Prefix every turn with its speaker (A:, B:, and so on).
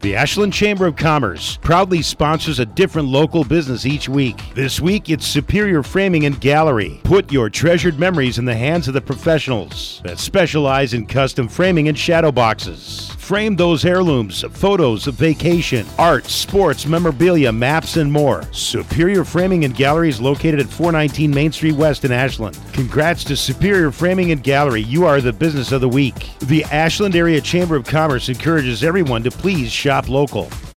A: The Ashland Chamber of Commerce proudly sponsors a different local business each week. This week, it's Superior Framing and Gallery. Put your treasured memories in the hands of the professionals that specialize in custom framing and shadow boxes. Frame those heirlooms, photos of vacation, art, sports, memorabilia, maps, and more. Superior Framing and Gallery is located at 419 Main Street West in Ashland. Congrats to Superior Framing and Gallery. You are the business of the week. The Ashland Area Chamber of Commerce encourages everyone to please shop local.